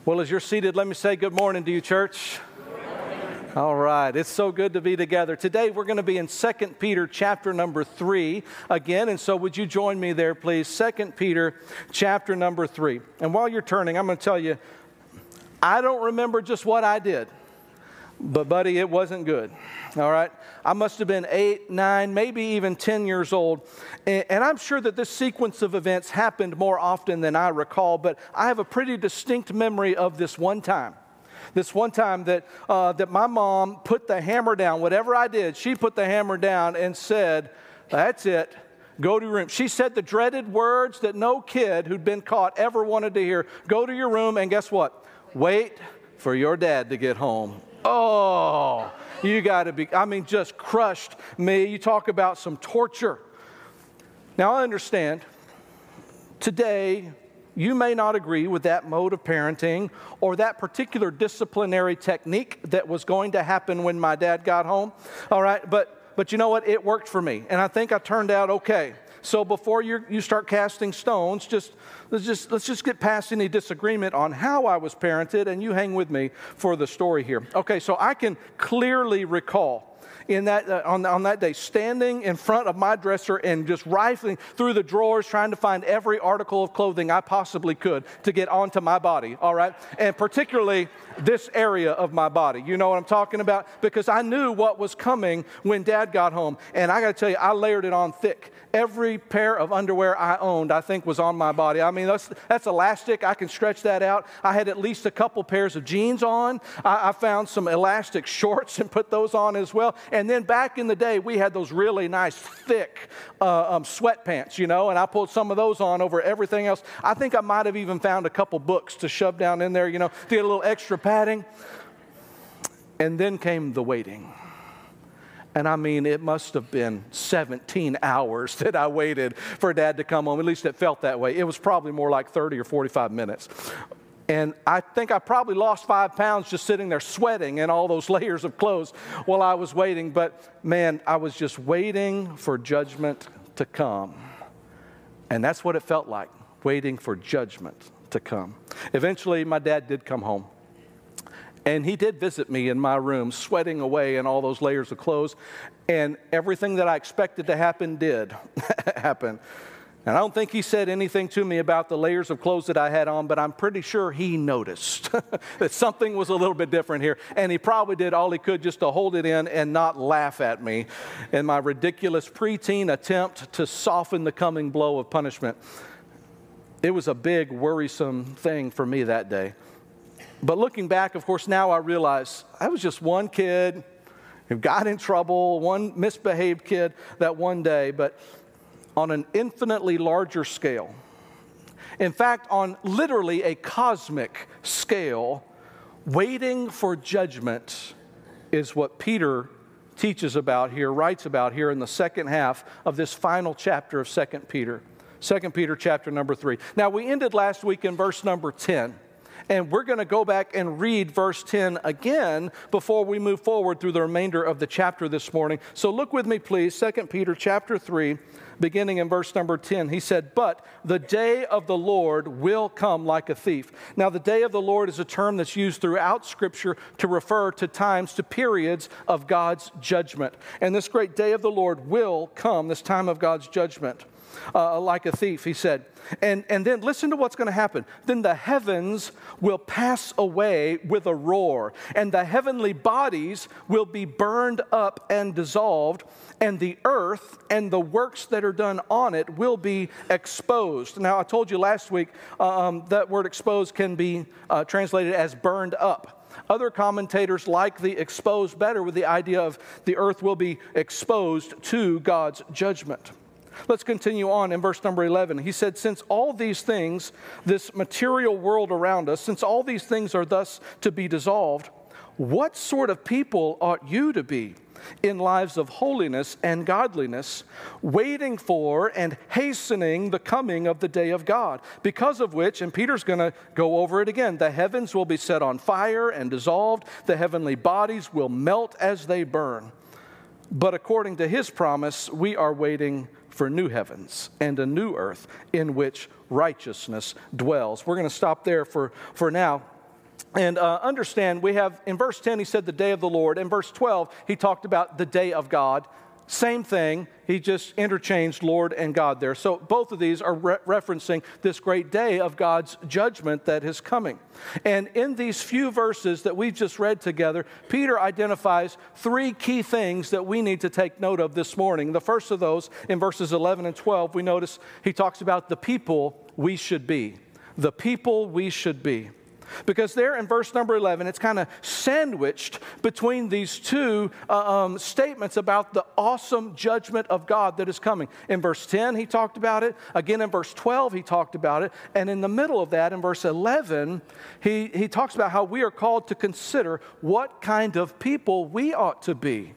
Well, as you're seated, let me say good morning to you, church. All right, it's so good to be together. Today we're going to be in 2 Peter chapter number 3 again, and so would you join me there, please? 2 Peter chapter number 3. And while you're turning, I'm going to tell you, I don't remember just what I did, but buddy, it wasn't good. All right, I must have been 8, 9, maybe even 10 years old, and I'm sure that this sequence of events happened more often than I recall, but I have a pretty distinct memory of this one time. This one time that my mom put the hammer down. Whatever I did, she put the hammer down and said, "That's it. Go to your room." She said the dreaded words that no kid who'd been caught ever wanted to hear. Go to your room and guess what? Wait for your dad to get home. Oh, you got to be, just crushed me. You talk about some torture. Now, I understand today you may not agree with that mode of parenting or that particular disciplinary technique that was going to happen when my dad got home. All right, but you know what? It worked for me, and I think I turned out okay. So before you start casting stones, let's just get past any disagreement on how I was parented, and you hang with me for the story here. Okay, so I can clearly recall in that on that day, standing in front of my dresser and just rifling through the drawers, trying to find every article of clothing I possibly could to get onto my body, all right? And particularly this area of my body. You know what I'm talking about? Because I knew what was coming when Dad got home. And I got to tell you, I layered it on thick. Every pair of underwear I owned, I think, was on my body. I mean, that's elastic. I can stretch that out. I had at least a couple pairs of jeans on. I found some elastic shorts and put those on as well. And then back in the day, we had those really nice, thick sweatpants, you know, and I pulled some of those on over everything else. I think I might have even found a couple books to shove down in there, you know, to get a little extra padding. And then came the waiting. And I mean, it must have been 17 hours that I waited for Dad to come home. At least it felt that way. It was probably more like 30 or 45 minutes. And I think I probably lost 5 pounds just sitting there sweating in all those layers of clothes while I was waiting. But man, I was just waiting for judgment to come. And that's what it felt like, waiting for judgment to come. Eventually, my dad did come home. And he did visit me in my room, sweating away in all those layers of clothes. And everything that I expected to happen did happen. And I don't think he said anything to me about the layers of clothes that I had on, but I'm pretty sure he noticed that something was a little bit different here. And he probably did all he could just to hold it in and not laugh at me in my ridiculous preteen attempt to soften the coming blow of punishment. It was a big, worrisome thing for me that day. But looking back, of course, now I realize I was just one kid who got in trouble, one misbehaved kid that one day, but on an infinitely larger scale. In fact, on literally a cosmic scale, waiting for judgment is what Peter teaches about here, writes about here in the second half of this final chapter of 2 Peter. 2 Peter chapter number 3. Now, we ended last week in verse number 10. And we're going to go back and read verse 10 again before we move forward through the remainder of the chapter this morning. So look with me, please, 2 Peter chapter 3, beginning in verse number 10. He said, "But the day of the Lord will come like a thief." Now, the day of the Lord is a term that's used throughout Scripture to refer to times, to periods of God's judgment. And this great day of the Lord will come, this time of God's judgment, like a thief, he said. And then listen to what's going to happen. Then the heavens will pass away with a roar, and the heavenly bodies will be burned up and dissolved, and the earth and the works that are done on it will be exposed. Now, I told you last week that word exposed can be translated as burned up. Other commentators like the exposed better, with the idea of the earth will be exposed to God's judgment. Let's continue on in verse number 11. He said, "Since all these things, this material world around us, since all these things are thus to be dissolved, what sort of people ought you to be in lives of holiness and godliness, waiting for and hastening the coming of the day of God, because of which," and Peter's going to go over it again, "the heavens will be set on fire and dissolved, the heavenly bodies will melt as they burn. But according to his promise, we are waiting for new heavens and a new earth in which righteousness dwells." We're going to stop there for now. And understand, we have, in verse 10, he said the day of the Lord. In verse 12, he talked about the day of God. Same thing, he just interchanged Lord and God there. So both of these are referencing this great day of God's judgment that is coming. And in these few verses that we've just read together, Peter identifies three key things that we need to take note of this morning. The first of those, in verses 11 and 12, we notice he talks about the people we should be. The people we should be. Because there in verse number 11, it's kind of sandwiched between these two statements about the awesome judgment of God that is coming. In verse 10, he talked about it. Again, in verse 12, he talked about it. And in the middle of that, in verse 11, he talks about how we are called to consider what kind of people we ought to be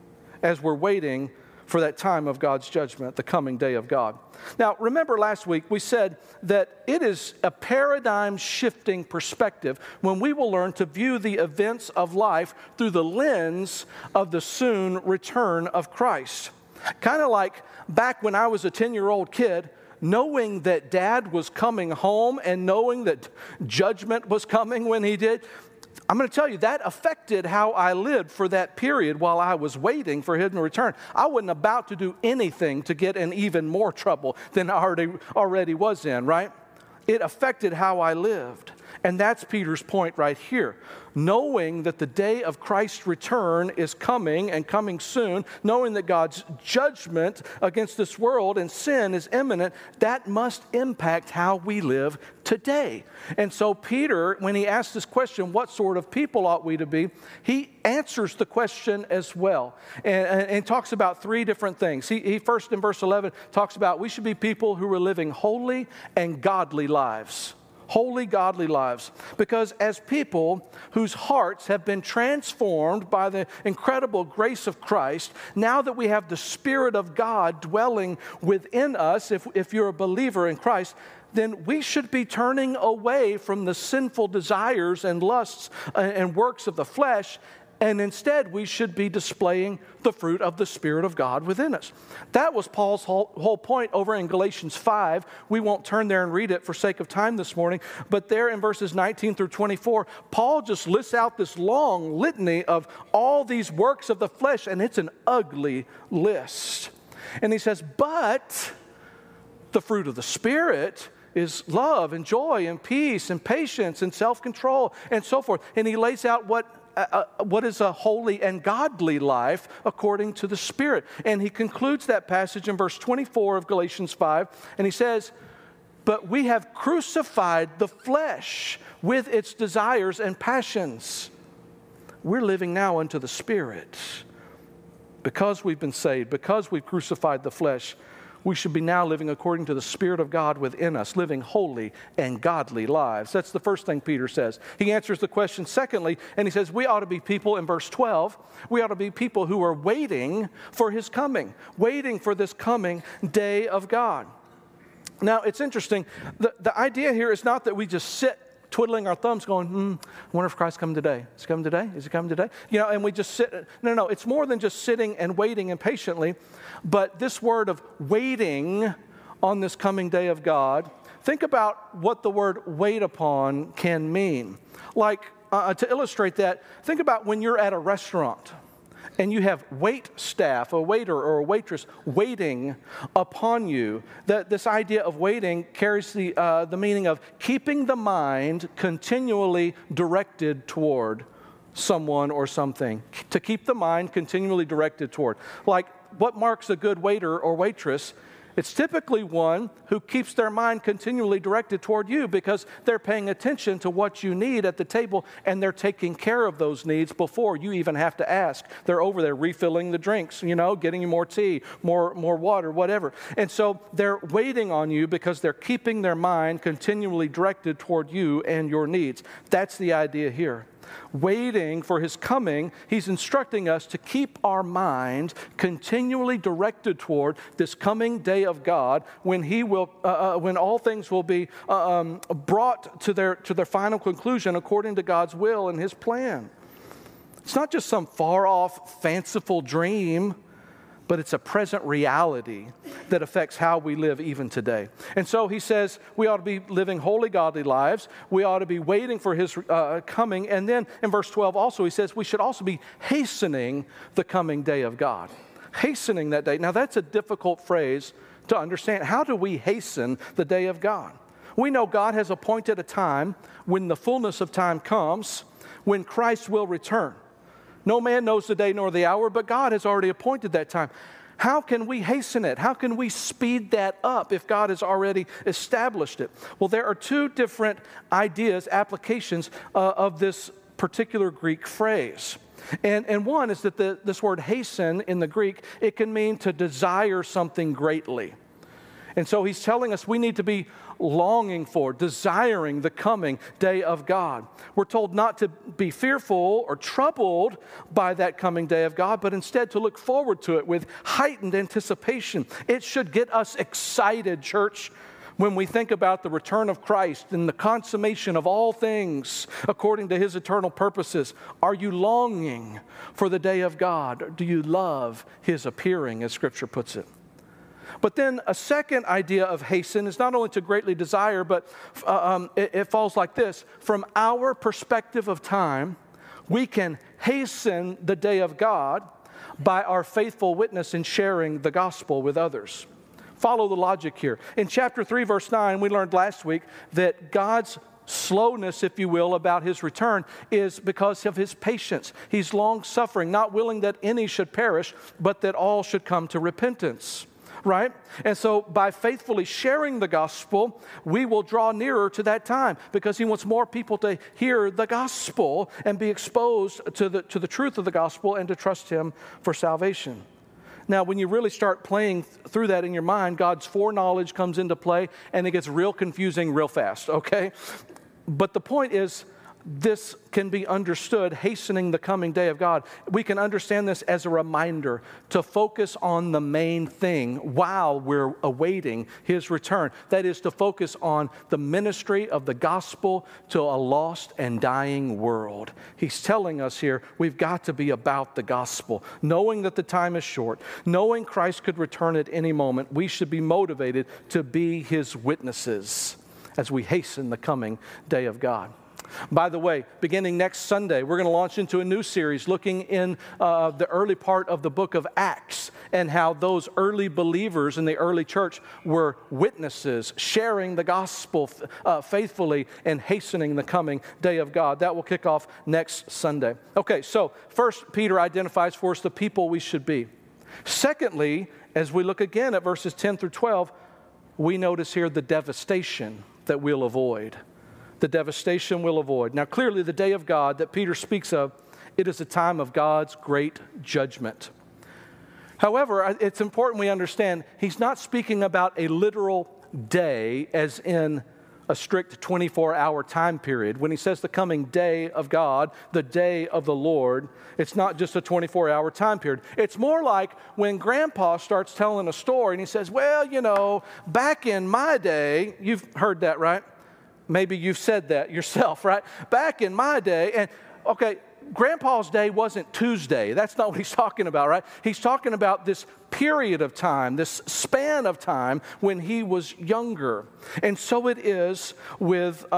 as we're waiting for that time of God's judgment, the coming day of God. Now, remember last week we said that it is a paradigm-shifting perspective when we will learn to view the events of life through the lens of the soon return of Christ. Kind of like back when I was a 10-year-old kid, knowing that Dad was coming home and knowing that judgment was coming when he did, I'm going to tell you, that affected how I lived for that period while I was waiting for him to return. I wasn't about to do anything to get in even more trouble than I already was in, right? It affected how I lived. And that's Peter's point right here. Knowing that the day of Christ's return is coming and coming soon, knowing that God's judgment against this world and sin is imminent, that must impact how we live today. And so Peter, when he asks this question, what sort of people ought we to be, he answers the question as well and talks about three different things. He first in verse 11 talks about we should be people who are living holy and godly lives. Holy, godly lives. Because as people whose hearts have been transformed by the incredible grace of Christ, now that we have the Spirit of God dwelling within us, if you're a believer in Christ, then we should be turning away from the sinful desires and lusts and works of the flesh, and instead we should be displaying the fruit of the Spirit of God within us. That was Paul's whole point over in Galatians 5. We won't turn there and read it for sake of time this morning, but there in verses 19 through 24, Paul just lists out this long litany of all these works of the flesh, and it's an ugly list. And he says, but the fruit of the Spirit is love and joy and peace and patience and self-control and so forth. And he lays out what is a holy and godly life according to the Spirit. And he concludes that passage in verse 24 of Galatians 5, and he says, but we have crucified the flesh with its desires and passions. We're living now unto the Spirit. Because we've been saved, because we've crucified the flesh, we should be now living according to the Spirit of God within us, living holy and godly lives. That's the first thing Peter says. He answers the question secondly, and he says we ought to be people, in verse 12, we ought to be people who are waiting for His coming, waiting for this coming day of God. Now, it's interesting. The idea here is not that we just sit twiddling our thumbs going, I wonder if Christ's coming today. Is He coming today? Is He coming today? You know, and we just sit. No, it's more than just sitting and waiting impatiently. But this word of waiting on this coming day of God, think about what the word wait upon can mean. Like, to illustrate that, think about when you're at a restaurant and you have wait staff, a waiter or a waitress waiting upon you. This idea of waiting carries the meaning of keeping the mind continually directed toward someone or something. To keep the mind continually directed toward. Like, what marks a good waiter or waitress? It's typically one who keeps their mind continually directed toward you because they're paying attention to what you need at the table and they're taking care of those needs before you even have to ask. They're over there refilling the drinks, getting you more tea, more water, whatever. And so they're waiting on you because they're keeping their mind continually directed toward you and your needs. That's the idea here. Waiting for His coming, He's instructing us to keep our mind continually directed toward this coming day of God when He will, when all things will be brought to their final conclusion according to God's will and His plan. It's not just some far-off, fanciful dream but it's a present reality that affects how we live even today. And so he says we ought to be living holy, godly lives. We ought to be waiting for his coming. And then in verse 12 also he says we should also be hastening the coming day of God. Hastening that day. Now that's a difficult phrase to understand. How do we hasten the day of God? We know God has appointed a time when the fullness of time comes, when Christ will return. No man knows the day nor the hour, but God has already appointed that time. How can we hasten it? How can we speed that up if God has already established it? Well, there are two different ideas, applications of this particular Greek phrase. And one is that this word hasten in the Greek, it can mean to desire something greatly. And so he's telling us we need to be longing for, desiring the coming day of God. We're told not to be fearful or troubled by that coming day of God, but instead to look forward to it with heightened anticipation. It should get us excited, church, when we think about the return of Christ and the consummation of all things according to his eternal purposes. Are you longing for the day of God? Do you love his appearing, as Scripture puts it? But then a second idea of hasten is not only to greatly desire, but it falls like this. From our perspective of time, we can hasten the day of God by our faithful witness in sharing the gospel with others. Follow the logic here. In chapter 3, verse 9, we learned last week that God's slowness, if you will, about his return is because of his patience. He's long-suffering, not willing that any should perish, but that all should come to repentance. Right? And so by faithfully sharing the gospel, we will draw nearer to that time because he wants more people to hear the gospel and be exposed to the truth of the gospel and to trust him for salvation. Now, when you really start playing through that in your mind, God's foreknowledge comes into play and it gets real confusing real fast, okay? But the point is, this can be understood, hastening the coming day of God. We can understand this as a reminder to focus on the main thing while we're awaiting his return. That is to focus on the ministry of the gospel to a lost and dying world. He's telling us here we've got to be about the gospel. Knowing that the time is short, knowing Christ could return at any moment, we should be motivated to be his witnesses as we hasten the coming day of God. By the way, beginning next Sunday, we're going to launch into a new series looking in the early part of the book of Acts and how those early believers in the early church were witnesses, sharing the gospel faithfully and hastening the coming day of God. That will kick off next Sunday. Okay, so first, Peter identifies for us the people we should be. Secondly, as we look again at verses 10 through 12, we notice here the devastation that we'll avoid. The devastation we'll avoid. Now, clearly, the day of God that Peter speaks of, it is a time of God's great judgment. However, it's important we understand he's not speaking about a literal day as in a strict 24-hour time period. When he says the coming day of God, the day of the Lord, it's not just a 24-hour time period. It's more like when Grandpa starts telling a story and he says, well, you know, back in my day, you've heard that, right? Maybe you've said that yourself, right? Back in my day, and okay, Grandpa's day wasn't Tuesday. That's not what he's talking about, right? He's talking about this period of time, this span of time when he was younger. And so it is with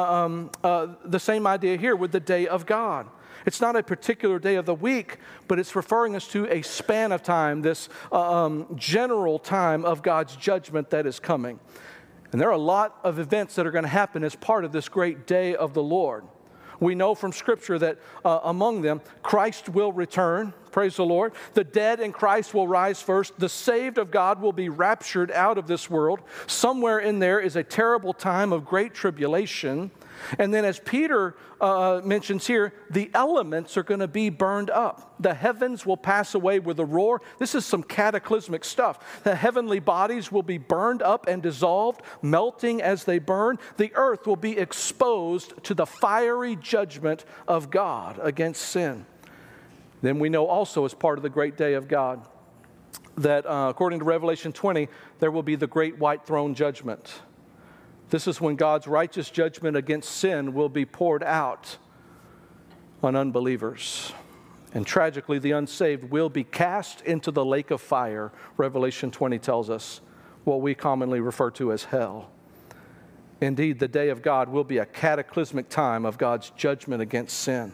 the same idea here with the day of God. It's not a particular day of the week, but it's referring us to a span of time, this general time of God's judgment that is coming. And there are a lot of events that are going to happen as part of this great day of the Lord. We know from Scripture that among them, Christ will return. Praise the Lord. The dead in Christ will rise first. The saved of God will be raptured out of this world. Somewhere in there is a terrible time of great tribulation. And then as Peter mentions here, the elements are going to be burned up. The heavens will pass away with a roar. This is some cataclysmic stuff. The heavenly bodies will be burned up and dissolved, melting as they burn. The earth will be exposed to the fiery judgment of God against sin. Then we know also as part of the great day of God that according to Revelation 20, there will be the great white throne judgment. This is when God's righteous judgment against sin will be poured out on unbelievers. And tragically, the unsaved will be cast into the lake of fire. Revelation 20 tells us what we commonly refer to as hell. Indeed, the day of God will be a cataclysmic time of God's judgment against sin.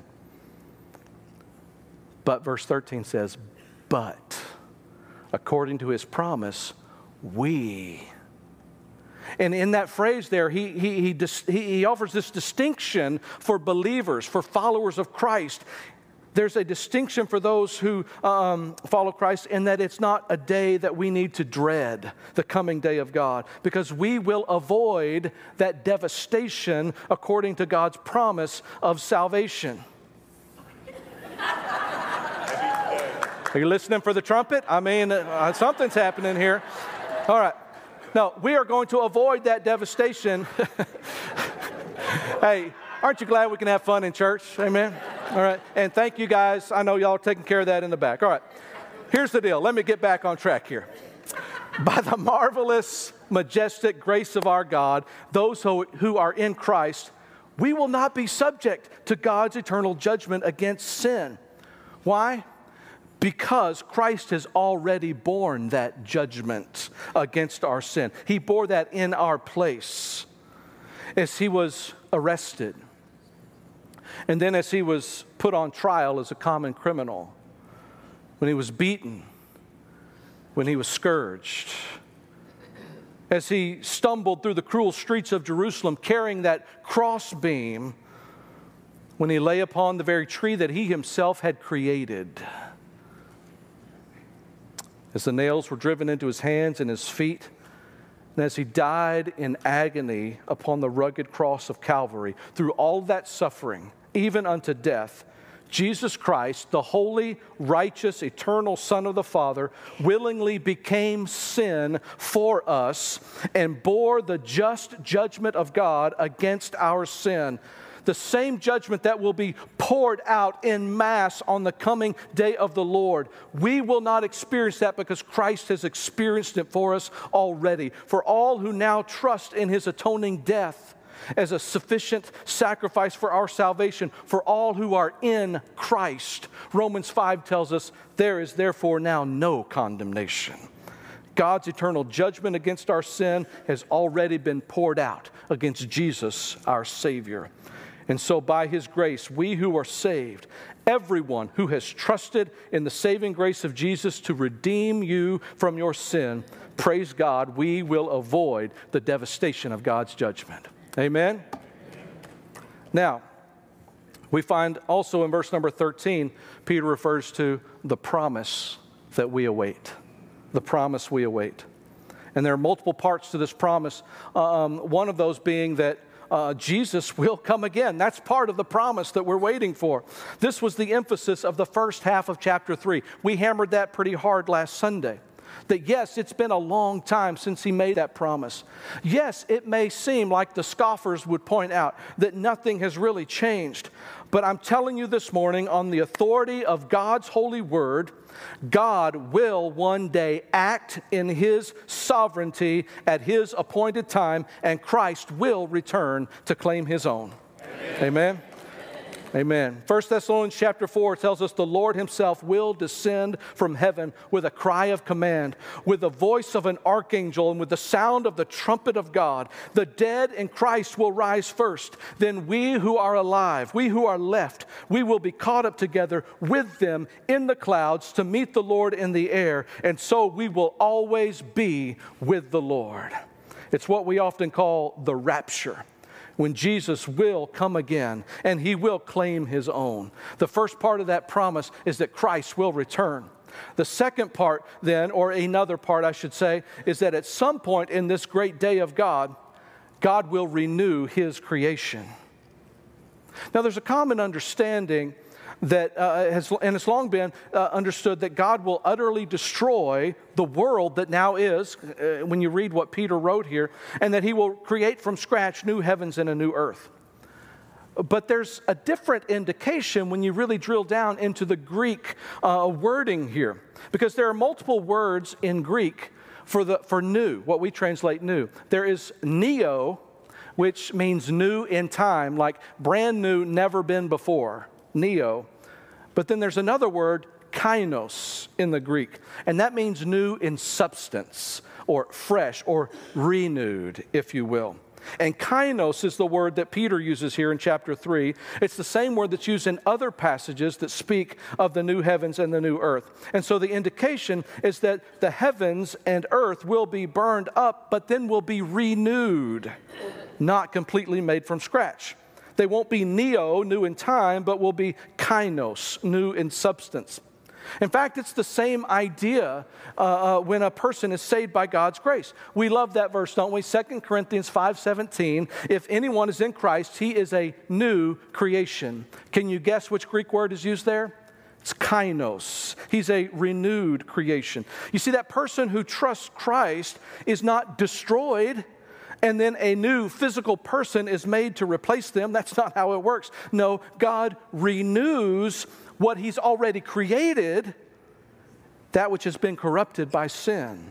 But verse 13 says, but according to his promise, we. And in that phrase there, he offers this distinction for believers, for followers of Christ. There's a distinction for those who follow Christ in that it's not a day that we need to dread, the coming day of God, because we will avoid that devastation according to God's promise of salvation. Are you listening for the trumpet? I mean, something's happening here. All right. No, we are going to avoid that devastation. Hey, aren't you glad we can have fun in church? Amen. All right. And thank you guys. I know y'all are taking care of that in the back. All right. Here's the deal. Let me get back on track here. By the marvelous, majestic grace of our God, those who are in Christ, we will not be subject to God's eternal judgment against sin. Why? Because Christ has already borne that judgment against our sin. He bore that in our place as he was arrested. And then as he was put on trial as a common criminal, when he was beaten, when he was scourged, as he stumbled through the cruel streets of Jerusalem carrying that crossbeam, when he lay upon the very tree that he himself had created. As the nails were driven into his hands and his feet, and as he died in agony upon the rugged cross of Calvary, through all that suffering, even unto death, Jesus Christ, the holy, righteous, eternal Son of the Father, willingly became sin for us and bore the just judgment of God against our sin. The same judgment that will be poured out en masse on the coming day of the Lord. We will not experience that because Christ has experienced it for us already. For all who now trust in his atoning death as a sufficient sacrifice for our salvation, for all who are in Christ. Romans 5 tells us, there is therefore now no condemnation. God's eternal judgment against our sin has already been poured out against Jesus, our Savior. And so by his grace, we who are saved, everyone who has trusted in the saving grace of Jesus to redeem you from your sin, praise God, we will avoid the devastation of God's judgment. Amen? Now, we find also in verse number 13, Peter refers to the promise that we await. The promise we await. And there are multiple parts to this promise. One of those being that Jesus will come again. That's part of the promise that we're waiting for. This was the emphasis of the first half of chapter 3. We hammered that pretty hard last Sunday. That yes, it's been a long time since he made that promise. Yes, it may seem like the scoffers would point out that nothing has really changed. But I'm telling you this morning, on the authority of God's holy word, God will one day act in his sovereignty at his appointed time, and Christ will return to claim his own. Amen. Amen. Amen. 1 Thessalonians chapter 4 tells us the Lord himself will descend from heaven with a cry of command, with the voice of an archangel, and with the sound of the trumpet of God. The dead in Christ will rise first. Then we who are alive, we who are left, we will be caught up together with them in the clouds to meet the Lord in the air. And so we will always be with the Lord. It's what we often call the rapture, when Jesus will come again and he will claim his own. The first part of that promise is that Christ will return. The second part then, or another part I should say, is that at some point in this great day of God, God will renew his creation. Now there's a common understanding that it's long been understood that God will utterly destroy the world that now is, when you read what Peter wrote here, and that he will create from scratch new heavens and a new earth. But there's a different indication when you really drill down into the Greek wording here, because there are multiple words in Greek for new, what we translate new. There is neo, which means new in time, like brand new, never been before, neo. But then there's another word, kainos, in the Greek, and that means new in substance, or fresh, or renewed, if you will. And kainos is the word that Peter uses here in chapter 3. It's the same word that's used in other passages that speak of the new heavens and the new earth. And so the indication is that the heavens and earth will be burned up, but then will be renewed, not completely made from scratch. They won't be neo, new in time, but will be kainos, new in substance. In fact, it's the same idea when a person is saved by God's grace. We love that verse, don't we? 2 Corinthians 5:17, if anyone is in Christ, he is a new creation. Can you guess which Greek word is used there? It's kainos. He's a renewed creation. You see, that person who trusts Christ is not destroyed, and then a new physical person is made to replace them. That's not how it works. No, God renews what He's already created, that which has been corrupted by sin.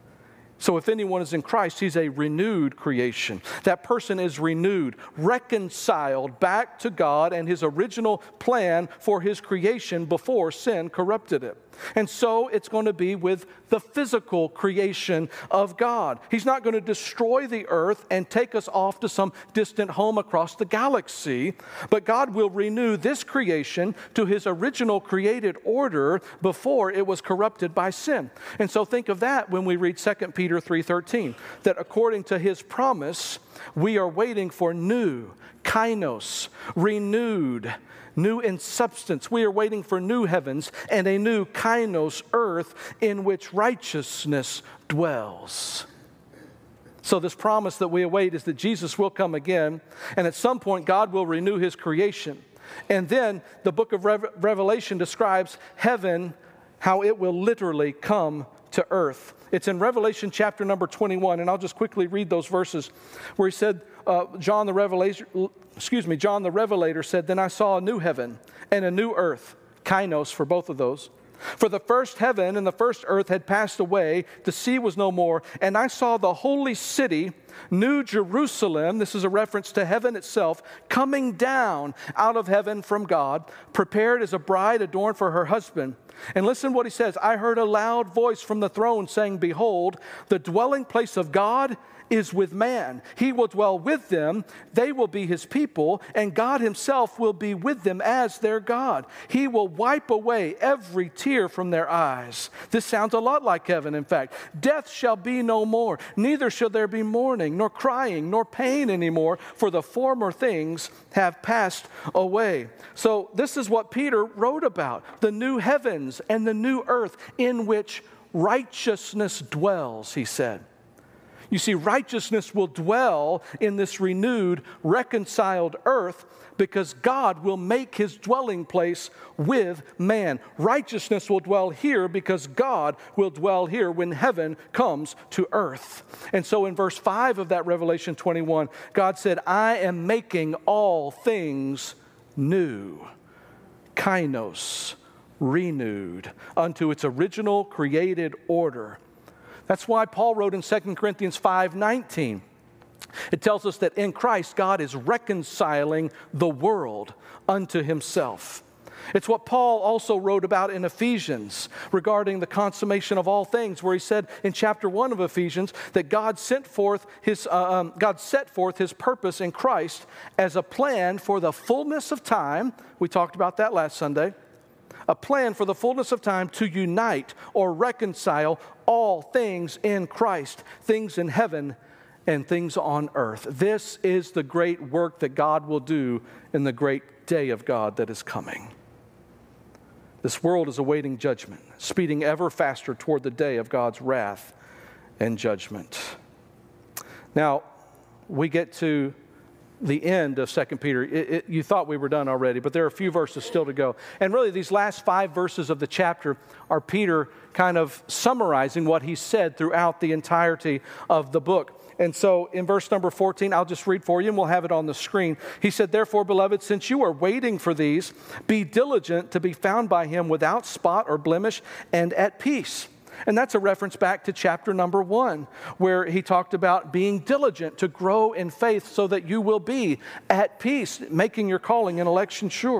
So if anyone is in Christ, he's a renewed creation. That person is renewed, reconciled back to God and His original plan for His creation before sin corrupted it. And so it's going to be with the physical creation of God. He's not going to destroy the earth and take us off to some distant home across the galaxy, but God will renew this creation to His original created order before it was corrupted by sin. And so think of that when we read 2 Peter 3:13, that according to His promise, we are waiting for new, kainos, renewed, new in substance. We are waiting for new heavens and a new kainos earth in which righteousness dwells. So this promise that we await is that Jesus will come again, and at some point God will renew His creation. And then the book of Revelation describes heaven, how it will literally come to earth. It's in Revelation chapter number 21, and I'll just quickly read those verses where he said, John the Revelator said, "Then I saw a new heaven and a new earth," kainos for both of those. "For the first heaven and the first earth had passed away, the sea was no more, and I saw the holy city, New Jerusalem," this is a reference to heaven itself, "coming down out of heaven from God, prepared as a bride adorned for her husband." And listen what he says, "I heard a loud voice from the throne saying, 'Behold, the dwelling place of God is with man. He will dwell with them, they will be His people, and God Himself will be with them as their God. He will wipe away every tear from their eyes.'" This sounds a lot like heaven, in fact. "Death shall be no more, neither shall there be mourning, nor crying, nor pain anymore, for the former things have passed away." So this is what Peter wrote about, the new heavens and the new earth in which righteousness dwells, he said. You see, righteousness will dwell in this renewed, reconciled earth because God will make His dwelling place with man. Righteousness will dwell here because God will dwell here when heaven comes to earth. And so in verse 5 of that Revelation 21, God said, "I am making all things new." Kainos, renewed unto its original created order. That's why Paul wrote in 2 Corinthians 5:19. It tells us that in Christ, God is reconciling the world unto Himself. It's what Paul also wrote about in Ephesians regarding the consummation of all things, where he said in chapter 1 of Ephesians that God set forth His purpose in Christ as a plan for the fullness of time. We talked about that last Sunday. A plan for the fullness of time to unite or reconcile all things in Christ, things in heaven and things on earth. This is the great work that God will do in the great day of God that is coming. This world is awaiting judgment, speeding ever faster toward the day of God's wrath and judgment. Now, we get to the end of 2 Peter. You thought we were done already, but there are a few verses still to go. And really, these last 5 verses of the chapter are Peter kind of summarizing what he said throughout the entirety of the book. And so in verse number 14, I'll just read for you, and we'll have it on the screen. He said, "Therefore, beloved, since you are waiting for these, be diligent to be found by Him without spot or blemish and at peace." And that's a reference back to chapter number 1, where he talked about being diligent to grow in faith so that you will be at peace, making your calling and election sure.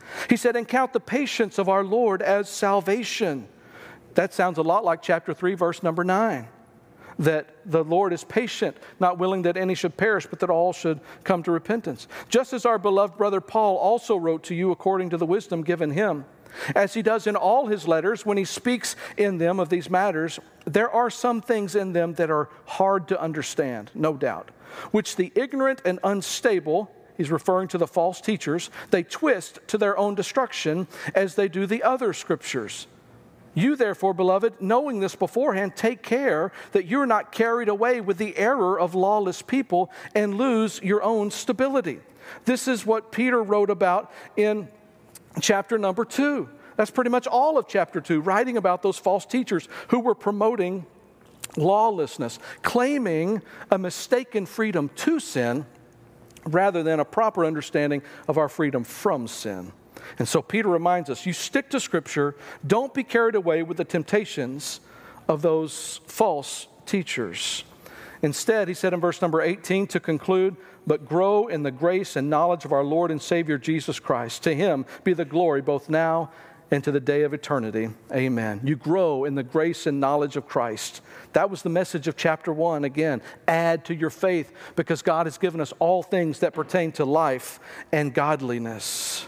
He said, and count the patience of our Lord as salvation. That sounds a lot like chapter 3, verse number 9. That the Lord is patient, not willing that any should perish, but that all should come to repentance. Just as our beloved brother Paul also wrote to you according to the wisdom given him, as he does in all his letters when he speaks in them of these matters, there are some things in them that are hard to understand, no doubt, which the ignorant and unstable, he's referring to the false teachers, they twist to their own destruction as they do the other scriptures. You therefore, beloved, knowing this beforehand, take care that you're not carried away with the error of lawless people and lose your own stability. This is what Peter wrote about in chapter number 2. That's pretty much all of chapter 2, writing about those false teachers who were promoting lawlessness, claiming a mistaken freedom to sin rather than a proper understanding of our freedom from sin. And so Peter reminds us, you stick to Scripture, don't be carried away with the temptations of those false teachers. Instead, he said in verse number 18 to conclude, but grow in the grace and knowledge of our Lord and Savior Jesus Christ. To him be the glory both now and to the day of eternity. Amen. You grow in the grace and knowledge of Christ. That was the message of chapter 1. Again, add to your faith because God has given us all things that pertain to life and godliness.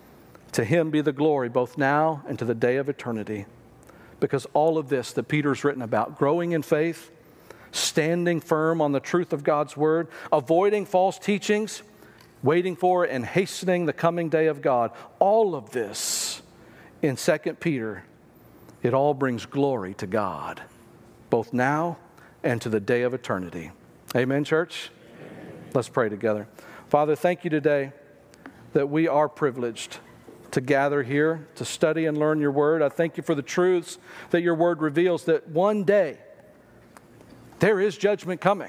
To him be the glory both now and to the day of eternity. Because all of this that Peter's written about, growing in faith, standing firm on the truth of God's word, avoiding false teachings, waiting for and hastening the coming day of God, all of this in 2 Peter, it all brings glory to God, both now and to the day of eternity. Amen, church? Amen. Let's pray together. Father, thank you today that we are privileged to gather here, to study and learn your word. I thank you for the truths that your word reveals, that one day there is judgment coming,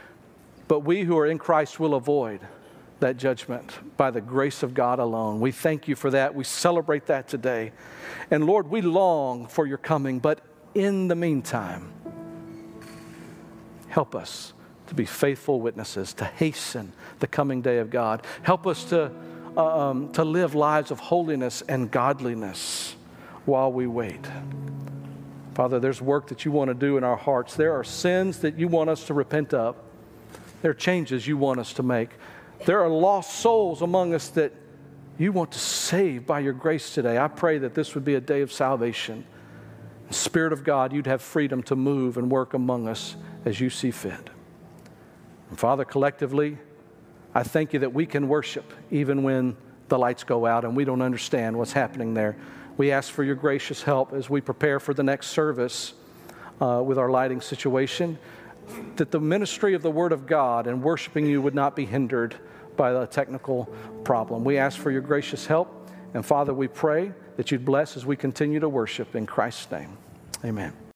but we who are in Christ will avoid that judgment by the grace of God alone. We thank you for that. We celebrate that today. And Lord, we long for your coming, but in the meantime, help us to be faithful witnesses, to hasten the coming day of God. Help us to live lives of holiness and godliness while we wait. Father, there's work that you want to do in our hearts. There are sins that you want us to repent of. There are changes you want us to make. There are lost souls among us that you want to save by your grace today. I pray that this would be a day of salvation. Spirit of God, you'd have freedom to move and work among us as you see fit. And Father, collectively, I thank you that we can worship even when the lights go out and we don't understand what's happening there. We ask for your gracious help as we prepare for the next service with our lighting situation, that the ministry of the Word of God and worshiping you would not be hindered by a technical problem. We ask for your gracious help, and Father, we pray that you'd bless as we continue to worship in Christ's name. Amen.